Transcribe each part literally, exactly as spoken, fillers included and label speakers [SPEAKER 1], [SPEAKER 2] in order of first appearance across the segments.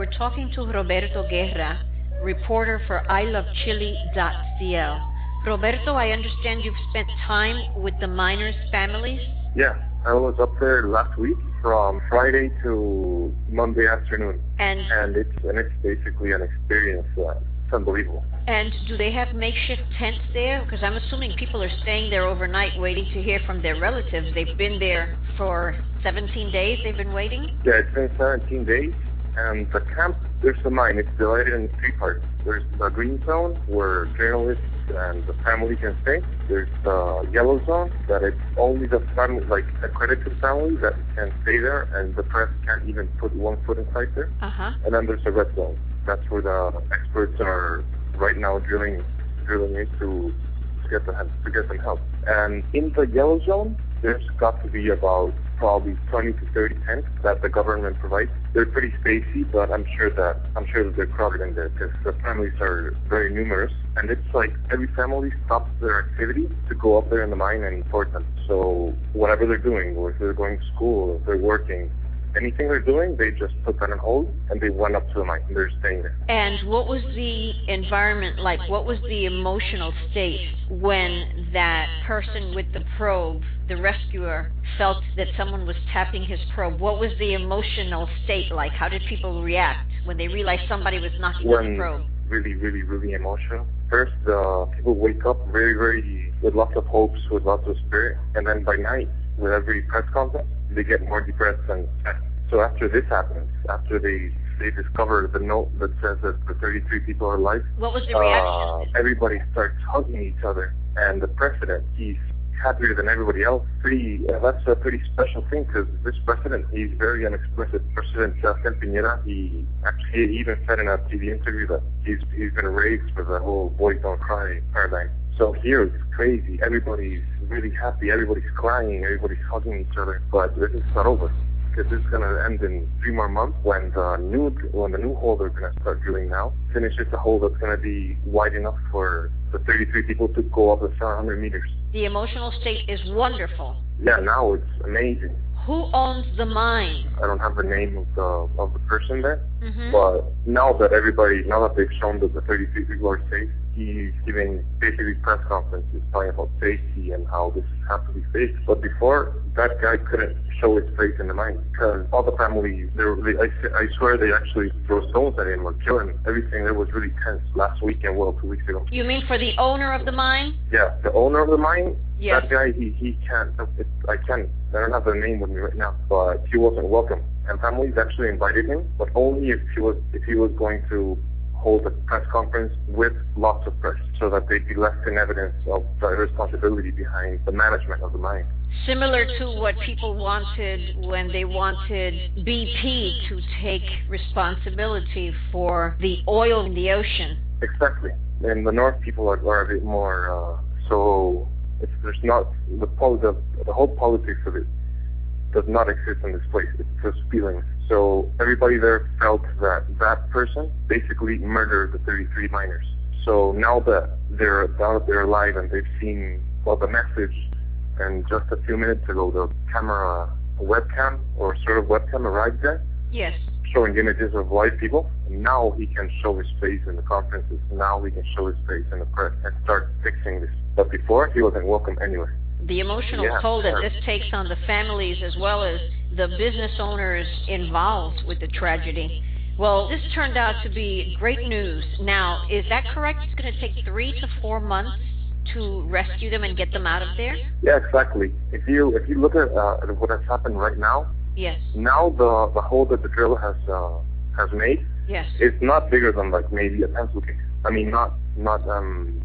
[SPEAKER 1] We're talking to Roberto Guerra, reporter for I love chile dot c l. Roberto, I understand you've spent time with the miners' families?
[SPEAKER 2] Yeah, I was up there last week from Friday to Monday afternoon.
[SPEAKER 1] And
[SPEAKER 2] and it's and it's basically an experience that it's unbelievable.
[SPEAKER 1] And do they have makeshift tents there? Because I'm assuming people are staying there overnight waiting to hear from their relatives. They've been there for seventeen days, they've been waiting?
[SPEAKER 2] Yeah, it's been seventeen days, and the camp, there's the mine, it's divided in three parts. There's the green zone, where journalists and the family can stay. There's the yellow zone, that it's only the family, like accredited family that can stay there, and the press can't even put one foot inside there.
[SPEAKER 1] Uh-huh.
[SPEAKER 2] And then there's the red zone. That's where the experts are right now drilling drilling in to, to get the to get some help. And in the yellow zone, there's got to be about probably twenty to thirty tents that the government provides. They're pretty spacey, but I'm sure that I'm sure that they're crowded in there because the families are very numerous. And it's like every family stops their activity to go up there in the mine and report them. So whatever they're doing, or if they're going to school, or if they're working, anything they're doing, they just put that on hold, and they went up to the mine, and they're staying there.
[SPEAKER 1] And what was the environment like? What was the emotional state when that person with the probe, the rescuer, felt that someone was tapping his probe? What was the emotional state like? How did people react when they realized somebody was knocking
[SPEAKER 2] when
[SPEAKER 1] on the probe?
[SPEAKER 2] Really, really, really emotional. First, uh, people wake up very, very, with lots of hopes, with lots of spirit, and then by night, with every press conference, they get more depressed and sad. So after this happens, after they they discover the note that says that the thirty-three people are alive,
[SPEAKER 1] what was the reaction?
[SPEAKER 2] Uh, everybody starts hugging each other, and the president, he's happier than everybody else. Pretty, uh, that's a pretty special thing because this president, he's very unexpressive. President Sebastián Piñera, he actually he even said in a T V interview that he's he's been raised with the whole boys don't cry paradigm. So here it's crazy. Everybody's really happy. Everybody's crying. Everybody's hugging each other. But this is not over, because this is going to end in three more months when the new when the new hole they're going to start drilling now finishes the hole that's going to be wide enough for the thirty-three people to go up the seven hundred meters.
[SPEAKER 1] The emotional state is wonderful.
[SPEAKER 2] Yeah, now it's amazing.
[SPEAKER 1] Who owns the mine?
[SPEAKER 2] I don't have the name of the of the person there,
[SPEAKER 1] mm-hmm.
[SPEAKER 2] but now that everybody, now that they've shown that the thirty-three people are safe, he's giving basically press conferences talking about safety and how this has to be safe. But before, that guy couldn't show his face in the mine because all the families, they, were, they I, I swear they actually threw stones at him or killed him. Everything there was really tense last weekend, well, two weeks ago.
[SPEAKER 1] You mean for the owner of the mine?
[SPEAKER 2] Yeah, the owner of the mine.
[SPEAKER 1] Yes.
[SPEAKER 2] That guy, he he can't. It, I can't. I don't have the name with me right now, but he wasn't welcome. And families actually invited him, but only if he was if he was going to hold a press conference with lots of press, so that they'd be left in evidence of the responsibility behind the management of the mine.
[SPEAKER 1] Similar to what people wanted when they wanted B P to take responsibility for the oil in the ocean.
[SPEAKER 2] Exactly. In the north, people are, are a bit more uh, so. It's, there's not the, the the whole politics of it does not exist in this place. It's just feelings. So everybody there felt that that person basically murdered the thirty-three miners. So now that they're now that they're alive and they've seen well the message, and just a few minutes ago the camera a webcam or sort of webcam arrived there.
[SPEAKER 1] Yes.
[SPEAKER 2] Showing images of live people. Now he can show his face in the conferences. Now he can show his face in the press and start fixing this. But before, he wasn't welcome anywhere.
[SPEAKER 1] The emotional
[SPEAKER 2] yeah,
[SPEAKER 1] toll that
[SPEAKER 2] sure.
[SPEAKER 1] this takes on the families as well as the business owners involved with the tragedy. Well, this turned out to be great news. Now, is that correct? It's going to take three to four months to rescue them and get them out of there?
[SPEAKER 2] Yeah, exactly. If you if you look at, uh, at what has happened right now,
[SPEAKER 1] yes.
[SPEAKER 2] Now the the hole that the drill has uh, has made,
[SPEAKER 1] yes,
[SPEAKER 2] is not bigger than like maybe a pencil case. I mean, not not um.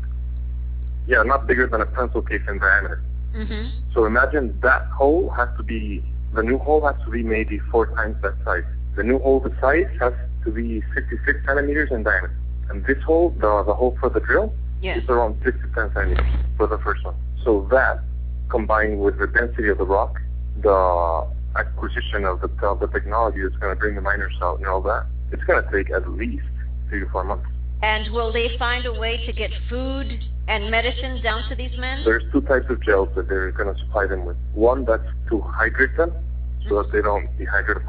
[SPEAKER 2] Yeah, not bigger than a pencil case in diameter.
[SPEAKER 1] Mm-hmm.
[SPEAKER 2] So imagine that hole has to be, the new hole has to be maybe four times that size. The new hole, the size has to be sixty-six centimeters in diameter. And this hole, the, the hole for the drill,
[SPEAKER 1] yes.
[SPEAKER 2] is around six to ten centimeters for the first one. So that, combined with the density of the rock, the acquisition of the, of the technology that's going to bring the miners out and all that, it's going to take at least three to four months.
[SPEAKER 1] And will they find a way to get food and medicine down to these men?
[SPEAKER 2] There's two types of gels that they're going to supply them with. One that's to hydrate them, so that they don't dehydrate, of course.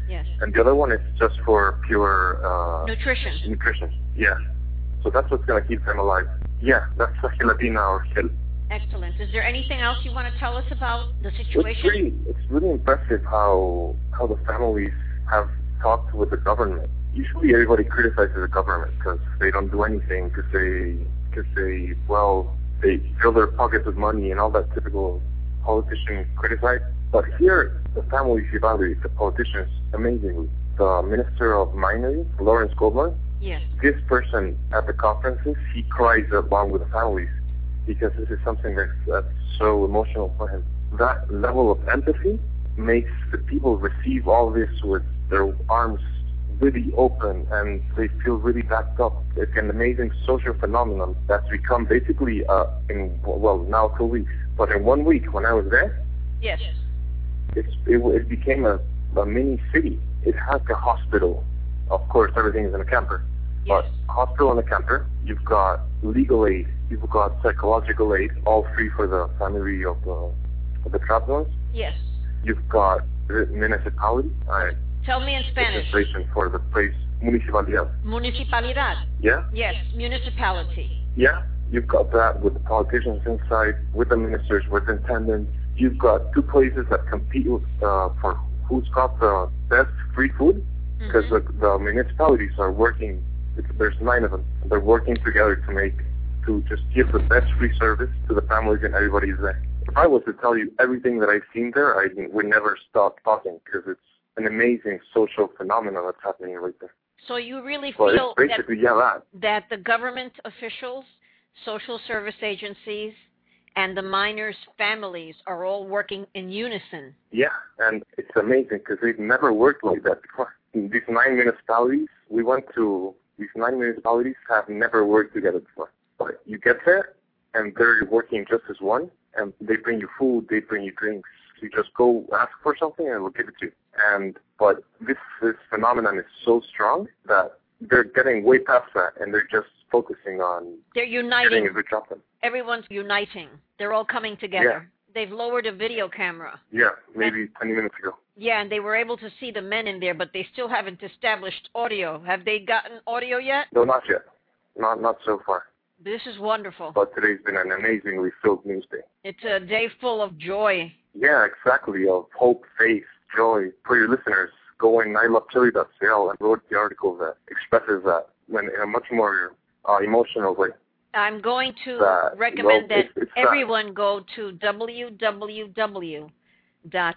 [SPEAKER 1] Yes.
[SPEAKER 2] And the other one is just for pure uh,
[SPEAKER 1] nutrition.
[SPEAKER 2] Nutrition, yeah. So that's what's going to keep them alive. Yeah, that's a gelatina or gel.
[SPEAKER 1] Excellent. Is there anything else you want to tell us about the situation?
[SPEAKER 2] It's really, it's really impressive how how the families have talked with the government. Usually everybody criticizes the government because they don't do anything, because they, because they, well, they fill their pockets with money and all that typical politician criticize. But here, the families evaluate the politicians amazingly. The Minister of Minery, Lawrence Goldman,
[SPEAKER 1] yes.
[SPEAKER 2] This person at the conferences, he cries along with the families because this is something that's, that's so emotional for him. That level of empathy makes the people receive all this with their arms really open and they feel really backed up. It's an amazing social phenomenon that's become basically, uh, in, well, now two weeks. But in one week, when I was there,
[SPEAKER 1] yes,
[SPEAKER 2] it's, it, it became a, a mini city. It has a hospital. Of course, everything is in a camper.
[SPEAKER 1] Yes.
[SPEAKER 2] But hospital and a camper, you've got legal aid, you've got psychological aid, all free for the family of the, of the trapped ones.
[SPEAKER 1] Yes.
[SPEAKER 2] You've got the municipality. I,
[SPEAKER 1] Tell me in Spanish.
[SPEAKER 2] Translation for the place, municipalidad.
[SPEAKER 1] Municipalidad.
[SPEAKER 2] Yeah?
[SPEAKER 1] Yes, municipality.
[SPEAKER 2] Yeah, you've got that with the politicians inside, with the ministers, with the intendants. You've got two places that compete with, uh, for who's got the best free food, because mm-hmm. the, the municipalities are working, there's nine of them, they're working together to make, to just give the best free service to the families and everybody's there. If I was to tell you everything that I've seen there, I would never stop talking, because it's an amazing social phenomenon that's happening right there.
[SPEAKER 1] So you really
[SPEAKER 2] well,
[SPEAKER 1] feel
[SPEAKER 2] it's basically,
[SPEAKER 1] that,
[SPEAKER 2] yeah, that.
[SPEAKER 1] that the government officials, social service agencies, and the miners' families are all working in unison.
[SPEAKER 2] Yeah, and it's amazing because they've never worked like that before. In these nine municipalities, we went to, these nine municipalities have never worked together before. But you get there, and they're working just as one, and they bring you food, they bring you drinks. You just go ask for something, and we'll give it to you. And but this this phenomenon is so strong that they're getting way past that, and they're just focusing on
[SPEAKER 1] they're uniting.
[SPEAKER 2] Getting a good job done.
[SPEAKER 1] Everyone's uniting. They're all coming together. Yeah. They've lowered a video camera.
[SPEAKER 2] Yeah, maybe and, twenty minutes ago.
[SPEAKER 1] Yeah, and they were able to see the men in there, but they still haven't established audio. Have they gotten audio yet?
[SPEAKER 2] No, not yet. Not not so far.
[SPEAKER 1] This is wonderful.
[SPEAKER 2] But today's been an amazingly filled news day.
[SPEAKER 1] It's a day full of joy.
[SPEAKER 2] Yeah, exactly, of hope, faith, joy. For your listeners, go in I love chile dot c l and wrote the article that expresses that in a much more uh, emotional way.
[SPEAKER 1] I'm going to
[SPEAKER 2] that,
[SPEAKER 1] recommend
[SPEAKER 2] well,
[SPEAKER 1] that
[SPEAKER 2] it's, it's
[SPEAKER 1] everyone
[SPEAKER 2] that.
[SPEAKER 1] go to w w w dot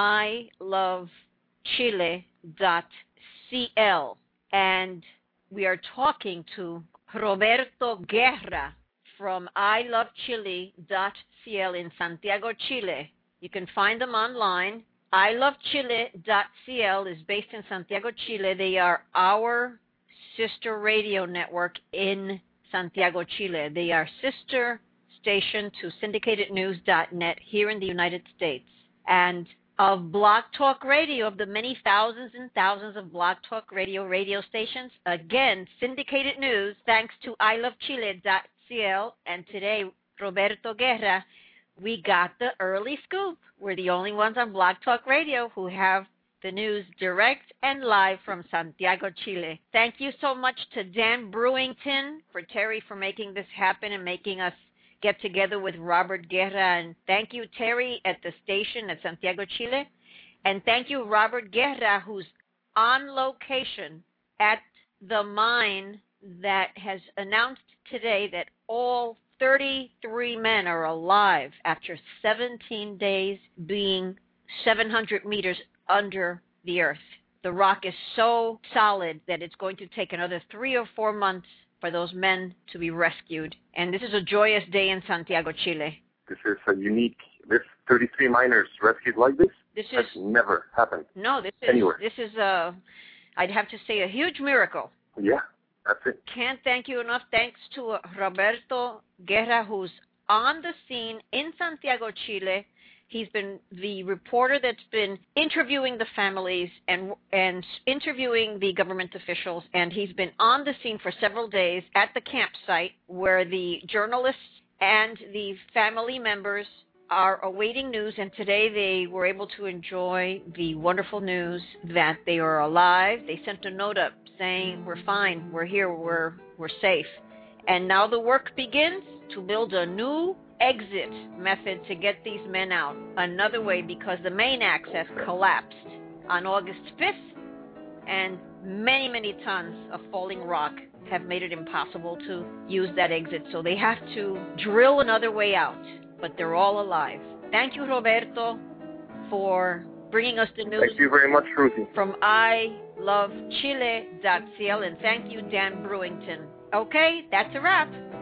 [SPEAKER 1] i love chile dot c l, and we are talking to Roberto Guerra from i love chile dot c l in Santiago, Chile. You can find them online. i love chile dot c l is based in Santiago, Chile. They are our sister radio network in Santiago, Chile. They are sister station to syndicated news dot net here in the United States. And of Blog Talk Radio, of the many thousands and thousands of Blog Talk Radio radio stations, again, syndicated news, thanks to i love chile dot c l. And today, Roberto Guerra, we got the early scoop. We're the only ones on Blog Talk Radio who have the news direct and live from Santiago, Chile. Thank you so much to Dan Brewington, for Terry for making this happen and making us get together with Robert Guerra. And thank you, Terry, at the station at Santiago, Chile. And thank you, Robert Guerra, who's on location at the mine that has announced today that all thirty-three men are alive after seventeen days being seven hundred meters under the earth. The rock is so solid that it's going to take another three or four months for those men to be rescued. And this is a joyous day in Santiago, Chile.
[SPEAKER 2] This is a unique, this thirty-three miners rescued like this,
[SPEAKER 1] this
[SPEAKER 2] has
[SPEAKER 1] is,
[SPEAKER 2] never happened
[SPEAKER 1] no, this is,
[SPEAKER 2] anywhere.
[SPEAKER 1] This is, a, I'd have to say, a huge miracle.
[SPEAKER 2] Yeah, that's it.
[SPEAKER 1] Can't thank you enough. Thanks to Roberto Guerra, who's on the scene in Santiago, Chile. He's been the reporter that's been interviewing the families and and interviewing the government officials, and he's been on the scene for several days at the campsite where the journalists and the family members are awaiting news, and today they were able to enjoy the wonderful news that they are alive. They sent a note up saying, we're fine, we're here, we're, we're safe. And now the work begins to build a new exit method to get these men out. Another way, because the main access collapsed on August fifth, and many, many tons of falling rock have made it impossible to use that exit. So they have to drill another way out, but they're all alive. Thank you, Roberto, for bringing us the news.
[SPEAKER 2] Thank you very much, Ruthie.
[SPEAKER 1] From I Love Chile dot C L, and thank you, Dan Brewington. Okay, that's a wrap.